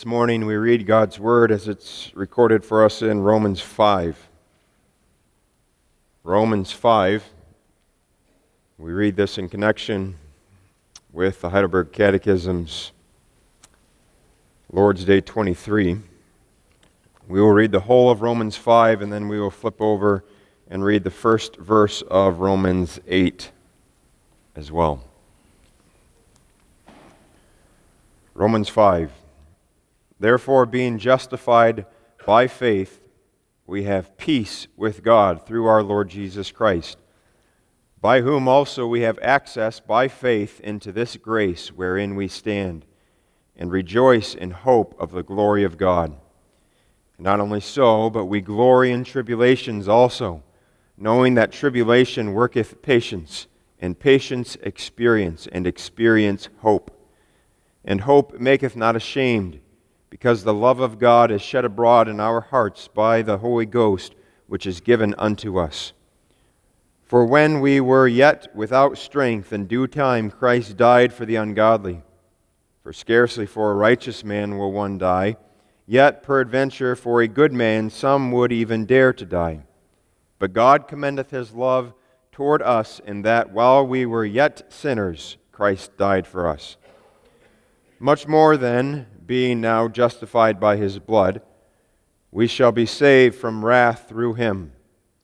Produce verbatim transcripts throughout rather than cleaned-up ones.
This morning we read God's Word as it's recorded for us in Romans five. Romans five, we read this in connection with the Heidelberg Catechism's Lord's Day twenty-three. We will read the whole of Romans five and then we will flip over and read the first verse of Romans eight as well. Romans five. Therefore, being justified by faith, we have peace with God through our Lord Jesus Christ, by whom also we have access by faith into this grace wherein we stand, and rejoice in hope of the glory of God. And not only so, but we glory in tribulations also, knowing that tribulation worketh patience, and patience experience, and experience hope. And hope maketh not ashamed, because the love of God is shed abroad in our hearts by the Holy Ghost, which is given unto us. For when we were yet without strength, in due time Christ died for the ungodly. For scarcely for a righteous man will one die, yet peradventure for a good man some would even dare to die. But God commendeth His love toward us, in that while we were yet sinners, Christ died for us. Much more then, being now justified by His blood, we shall be saved from wrath through Him.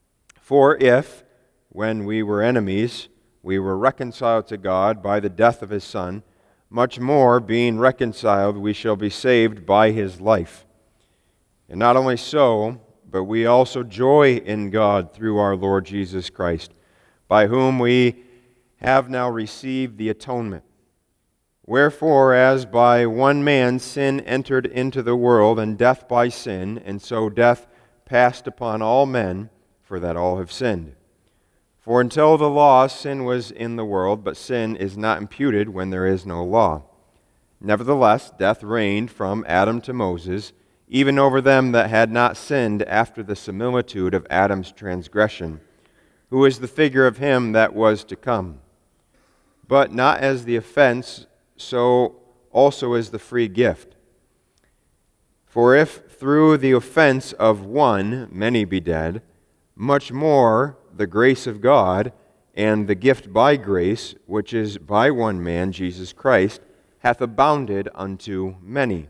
For if, when we were enemies, we were reconciled to God by the death of His Son, much more, being reconciled, we shall be saved by His life. And not only so, but we also joy in God through our Lord Jesus Christ, by whom we have now received the atonement. Wherefore, as by one man sin entered into the world, and death by sin, and so death passed upon all men, for that all have sinned. For until the law, sin was in the world, but sin is not imputed when there is no law. Nevertheless, death reigned from Adam to Moses, even over them that had not sinned after the similitude of Adam's transgression, who is the figure of him that was to come. But not as the offense, so also is the free gift. For if through the offense of one many be dead, much more the grace of God and the gift by grace, which is by one man, Jesus Christ, hath abounded unto many.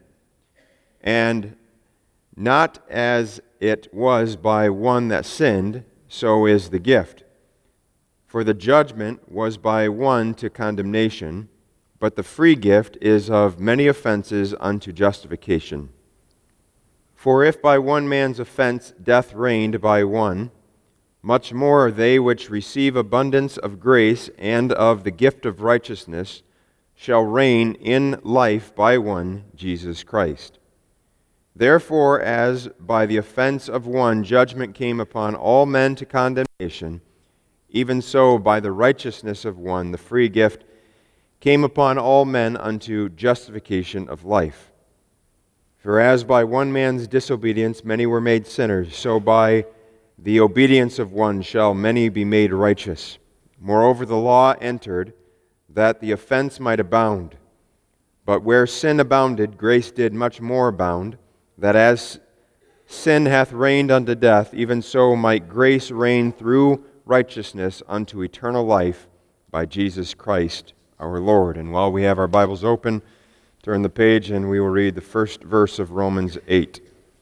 And not as it was by one that sinned, so is the gift. For the judgment was by one to condemnation, but the free gift is of many offenses unto justification. For if by one man's offense death reigned by one, much more they which receive abundance of grace and of the gift of righteousness shall reign in life by one, Jesus Christ. Therefore, as by the offense of one judgment came upon all men to condemnation, even so by the righteousness of one the free gift came upon all men unto justification of life. For as by one man's disobedience many were made sinners, so by the obedience of one shall many be made righteous. Moreover, the law entered, that the offense might abound. But where sin abounded, grace did much more abound, that as sin hath reigned unto death, even so might grace reign through righteousness unto eternal life by Jesus Christ our Lord. And while we have our Bibles open, turn the page and we will read the first verse of Romans eight.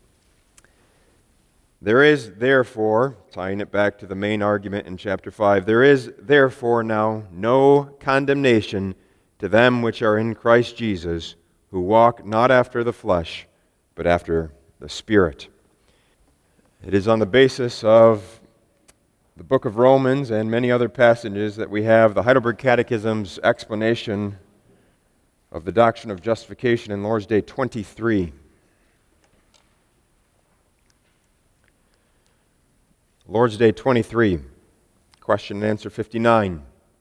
There is therefore, tying it back to the main argument in chapter five, there is therefore now no condemnation to them which are in Christ Jesus, who walk not after the flesh, but after the Spirit. It is on the basis of the book of Romans and many other passages that we have the Heidelberg Catechism's explanation of the doctrine of justification in Lord's Day twenty-three. Lord's Day twenty-three, question and answer fifty-nine.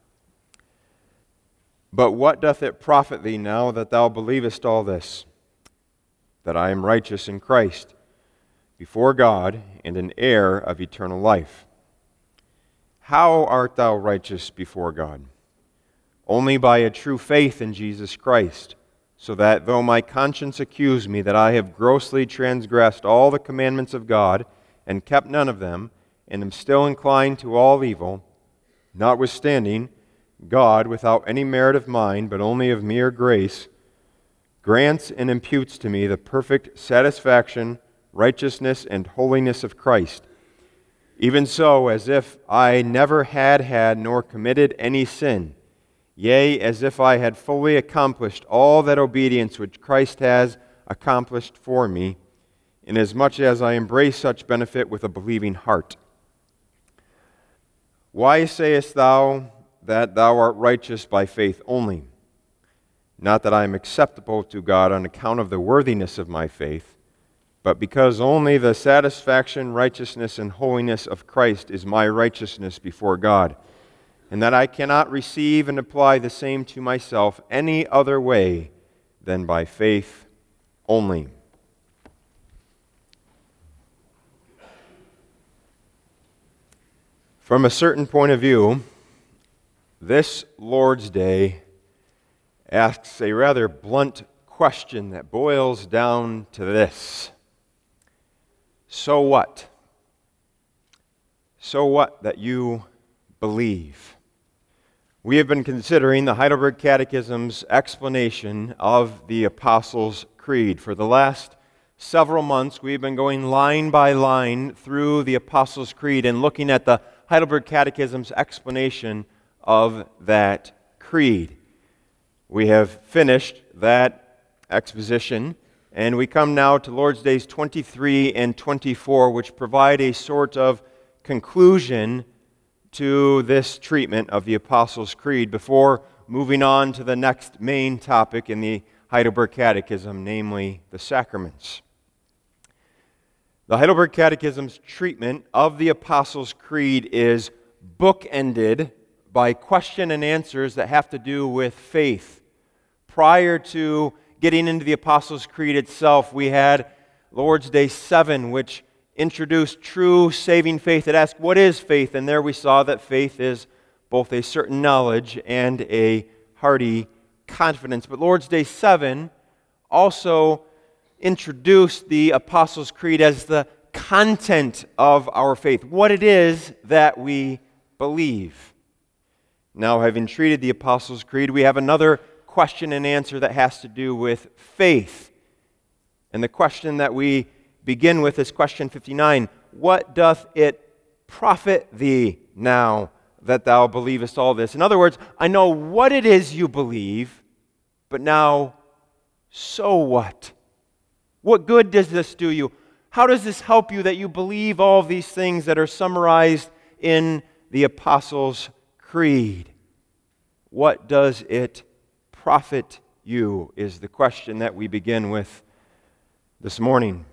But what doth it profit thee now that thou believest all this? That I am righteous in Christ, before God, and an heir of eternal life. How art thou righteous before God? Only by a true faith in Jesus Christ, so that though my conscience accuse me that I have grossly transgressed all the commandments of God, and kept none of them, and am still inclined to all evil, notwithstanding, God, without any merit of mine, but only of mere grace, grants and imputes to me the perfect satisfaction, righteousness, and holiness of Christ. Even so, as if I never had had nor committed any sin, yea, as if I had fully accomplished all that obedience which Christ has accomplished for me, inasmuch as I embrace such benefit with a believing heart. Why sayest thou that thou art righteous by faith only? Not that I am acceptable to God on account of the worthiness of my faith, but because only the satisfaction, righteousness, and holiness of Christ is my righteousness before God, and that I cannot receive and apply the same to myself any other way than by faith only. From a certain point of view, this Lord's Day asks a rather blunt question that boils down to this. So what? So what that you believe? We have been considering the Heidelberg Catechism's explanation of the Apostles' Creed. For the last several months, we've been going line by line through the Apostles' Creed and looking at the Heidelberg Catechism's explanation of that creed. We have finished that exposition, and we come now to Lord's Days twenty-three and twenty-four, which provide a sort of conclusion to this treatment of the Apostles' Creed before moving on to the next main topic in the Heidelberg Catechism, namely the sacraments. The Heidelberg Catechism's treatment of the Apostles' Creed is bookended by question and answers that have to do with faith. Prior to getting into the Apostles' Creed itself, we had Lord's Day seven, which introduced true saving faith. It asked, what is faith? And there we saw that faith is both a certain knowledge and a hearty confidence. But Lord's Day seven also introduced the Apostles' Creed as the content of our faith, what it is that we believe. Now, having treated the Apostles' Creed, we have another question and answer that has to do with faith. And the question that we begin with is question fifty-nine. What doth it profit thee now that thou believest all this? In other words, I know what it is you believe, but now, so what? What good does this do you? How does this help you that you believe all of these things that are summarized in the Apostles' Creed? What does it profit you is the question that we begin with this morning.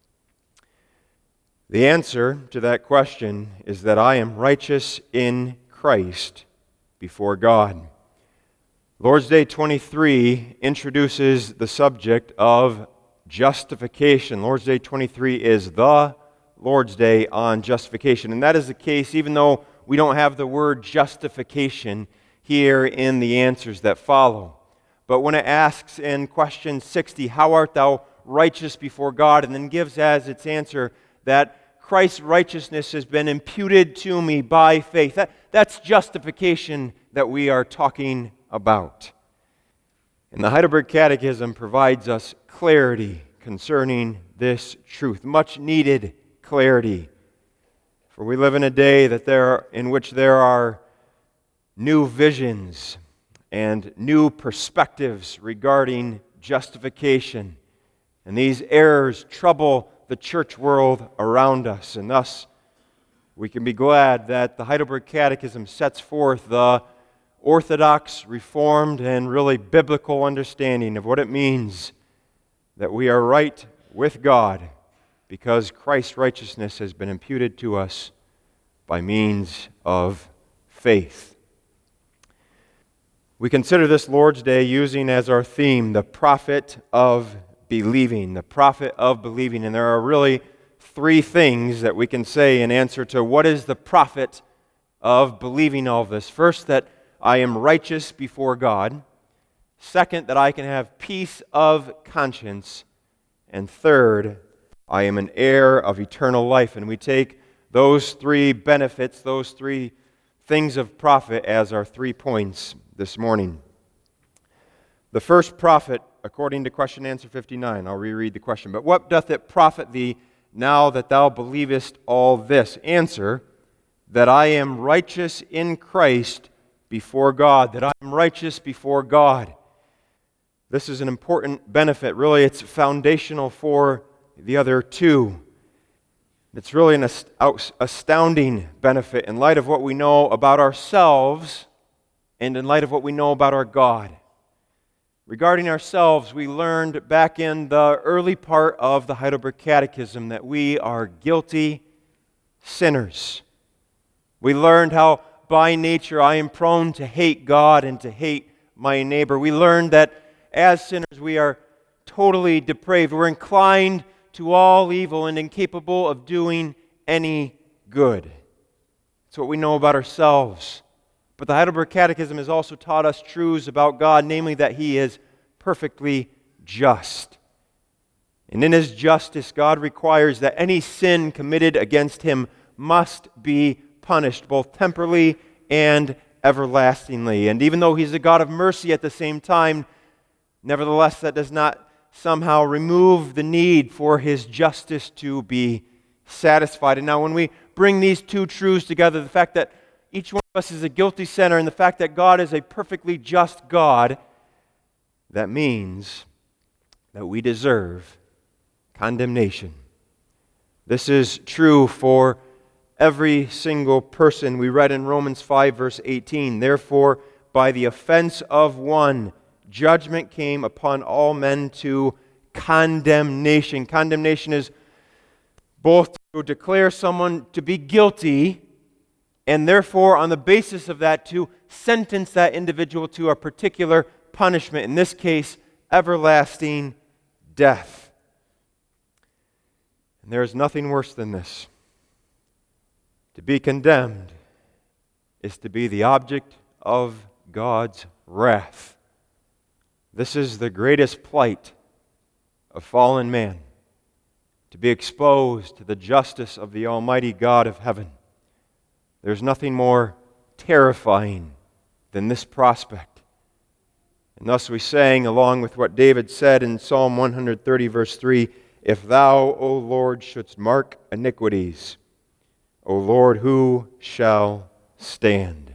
The answer to that question is that I am righteous in Christ before God. Lord's Day twenty-three introduces the subject of justification. Lord's Day twenty-three is the Lord's Day on justification. And that is the case even though we don't have the word justification here in the answers that follow. But when it asks in question sixty, how art thou righteous before God? And then gives as its answer that Christ's righteousness has been imputed to me by faith. That, that's justification that we are talking about. And the Heidelberg Catechism provides us clarity concerning this truth, much needed clarity. For we live in a day that there in which there are new visions and new perspectives regarding justification. And these errors trouble the church world around us, and thus we can be glad that the Heidelberg Catechism sets forth the orthodox, reformed, and really biblical understanding of what it means that we are right with God because Christ's righteousness has been imputed to us by means of faith. We consider this Lord's Day using as our theme the profit of believing, the profit of believing. And there are really three things that we can say in answer to what is the profit of believing all this. First, that I am righteous before God. Second, that I can have peace of conscience. And third, I am an heir of eternal life. And we take those three benefits, those three things of profit as our three points this morning. The first profit, according to question answer fifty-nine, I'll reread the question. But what doth it profit thee now that thou believest all this? Answer, that I am righteous in Christ before God, that I am righteous before God. This is an important benefit. Really, it's foundational for the other two. It's really an astounding benefit in light of what we know about ourselves and in light of what we know about our God. Regarding ourselves, we learned back in the early part of the Heidelberg Catechism that we are guilty sinners. We learned how by nature I am prone to hate God and to hate my neighbor. We learned that as sinners we are totally depraved. We're inclined to all evil and incapable of doing any good. That's what we know about ourselves. But the Heidelberg Catechism has also taught us truths about God, namely that He is perfectly just. And in His justice, God requires that any sin committed against Him must be punished, both temporally and everlastingly. And even though He's a God of mercy at the same time, nevertheless, that does not somehow remove the need for His justice to be satisfied. And now when we bring these two truths together, the fact that each one of us is a guilty sinner and the fact that God is a perfectly just God, that means that we deserve condemnation. This is true for every single person. We read in Romans five, verse eighteen, therefore, by the offense of one, judgment came upon all men to condemnation. Condemnation is both to declare someone to be guilty and therefore, on the basis of that, to sentence that individual to a particular punishment, in this case, everlasting death. And there is nothing worse than this. To be condemned is to be the object of God's wrath. This is the greatest plight of fallen man, to be exposed to the justice of the Almighty God of heaven. There's nothing more terrifying than this prospect. And thus we sang, along with what David said in Psalm one thirty, verse three, if thou, O Lord, shouldst mark iniquities, O Lord, who shall stand?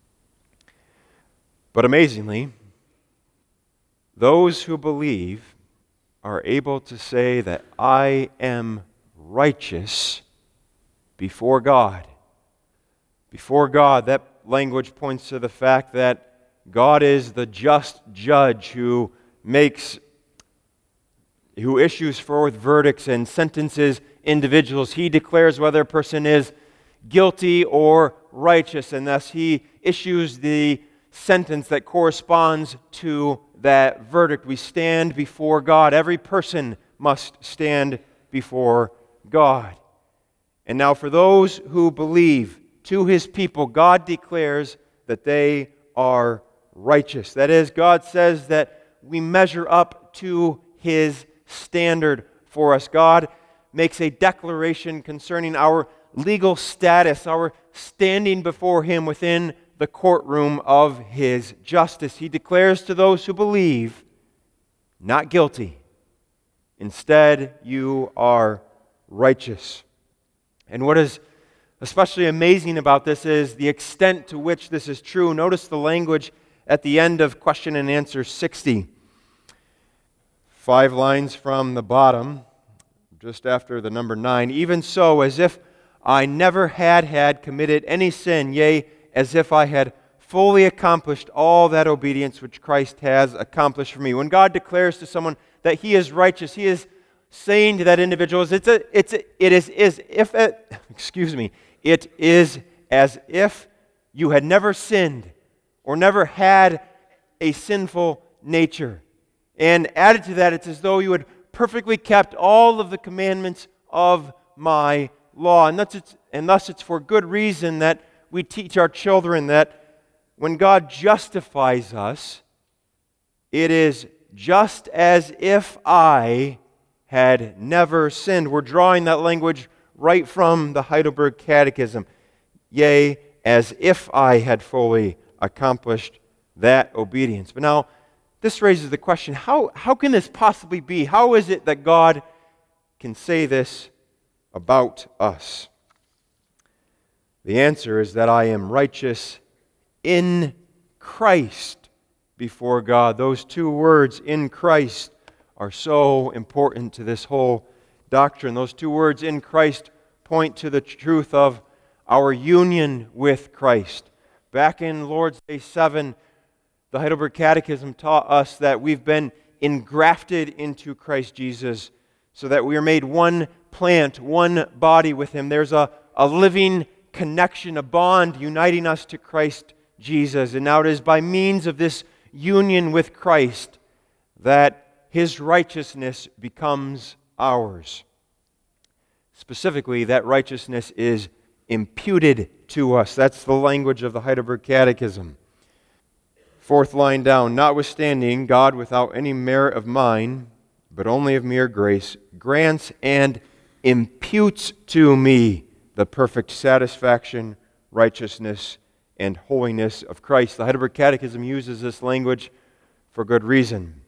But amazingly, those who believe are able to say that I am righteous before God. Before God, that language points to the fact that God is the just judge who makes, who issues forth verdicts and sentences individuals. He declares whether a person is guilty or righteous, and thus He issues the sentence that corresponds to that verdict. We stand before God. Every person must stand before God. And now for those who believe, to His people, God declares that they are righteous. That is, God says that we measure up to His standard for us. God makes a declaration concerning our legal status, our standing before Him within the courtroom of His justice. He declares to those who believe, not guilty. Instead, you are righteous. And what is especially amazing about this is the extent to which this is true. Notice the language at the end of question and answer sixty. Five lines from the bottom, just after the number nine. Even so, as if I never had had committed any sin, yea, as if I had fully accomplished all that obedience which Christ has accomplished for me. When God declares to someone that he is righteous, He is saying to that individual, it's a, it's a, it is as if, it, excuse me, it is as if you had never sinned or never had a sinful nature. And added to that, it's as though you had perfectly kept all of the commandments of my law. And thus it's, and thus it's for good reason that we teach our children that when God justifies us, It is just as if I had never sinned. We're drawing that language right from the Heidelberg Catechism. Yea, as if I had fully accomplished that obedience. But now, this raises the question, how, how can this possibly be? How is it that God can say this about us? The answer is that I am righteous in Christ before God. Those two words, in Christ, are so important to this whole doctrine. Those two words, in Christ, point to the truth of our union with Christ. Back in Lord's Day seven, the Heidelberg Catechism taught us that we've been engrafted into Christ Jesus so that we are made one plant, one body with Him. There's a, a living connection, a bond uniting us to Christ Jesus. And now it is by means of this union with Christ that His righteousness becomes ours. Specifically, that righteousness is imputed to us. That's the language of the Heidelberg Catechism. Fourth line down, notwithstanding, God, without any merit of mine, but only of mere grace, grants and imputes to me the perfect satisfaction, righteousness, and holiness of Christ. The Heidelberg Catechism uses this language for good reason.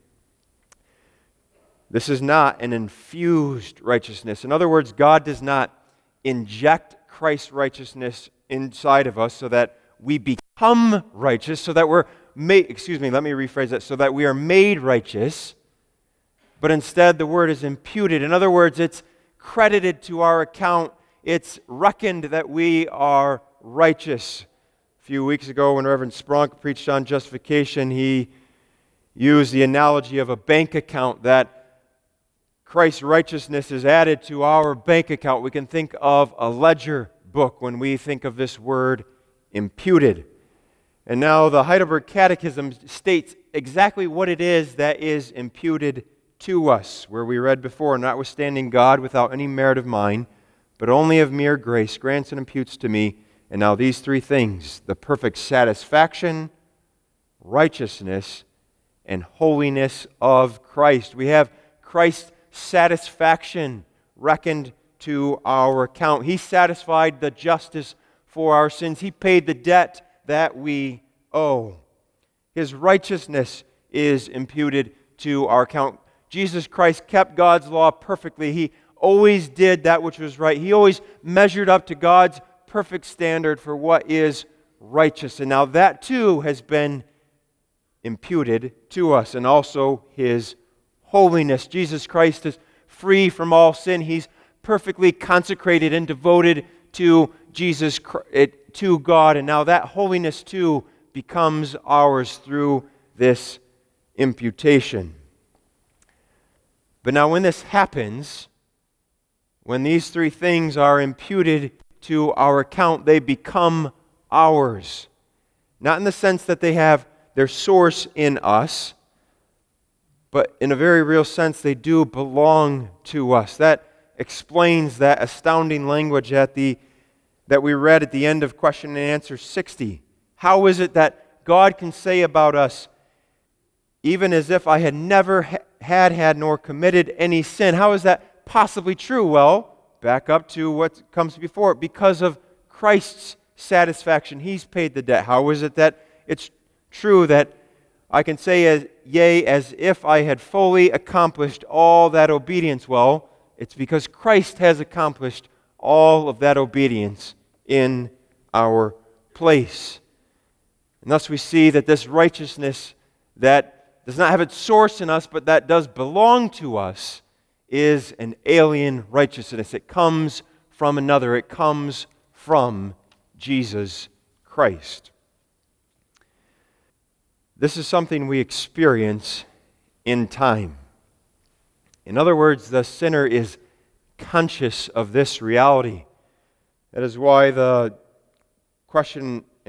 This is not an infused righteousness. In other words, God does not inject Christ's righteousness inside of us so that we become righteous, so that we're made, excuse me, let me rephrase that, so that we are made righteous, but instead the word is imputed. In other words, it's credited to our account. It's reckoned that we are righteous. A few weeks ago when Reverend Spronk preached on justification, he used the analogy of a bank account, that Christ's righteousness is added to our bank account. We can think of a ledger book when we think of this word imputed. And now the Heidelberg Catechism states exactly what it is that is imputed to us, where we read before, notwithstanding God without any merit of mine, but only of mere grace, grants and imputes to me. And now these three things, the perfect satisfaction, righteousness, and holiness of Christ. We have Christ's satisfaction reckoned to our account. He satisfied the justice for our sins. He paid the debt that we owe. His righteousness is imputed to our account. Jesus Christ kept God's law perfectly. He always did that which was right. He always measured up to God's perfect standard for what is righteous. And now that too has been imputed to us, and also His holiness. Jesus Christ is free from all sin. He's perfectly consecrated and devoted to Jesus, to God, and now that holiness too becomes ours through this imputation. But now when this happens, when these three things are imputed to our account, they become ours. Not in the sense that they have their source in us, but in a very real sense, they do belong to us. That explains that astounding language at the that we read at the end of question and answer sixty. How is it that God can say about us, even as if I had never ha- had had nor committed any sin? How is that possibly true? Well, back up to what comes before. Because of Christ's satisfaction, He's paid the debt. How is it that it's true that I can say, as, yea, as if I had fully accomplished all that obedience? Well, it's because Christ has accomplished all of that obedience in our place. And thus we see that this righteousness that does not have its source in us, but that does belong to us, is an alien righteousness. It comes from another. It comes from Jesus Christ. This is something we experience in time. In other words, the sinner is conscious of this reality. That is why the question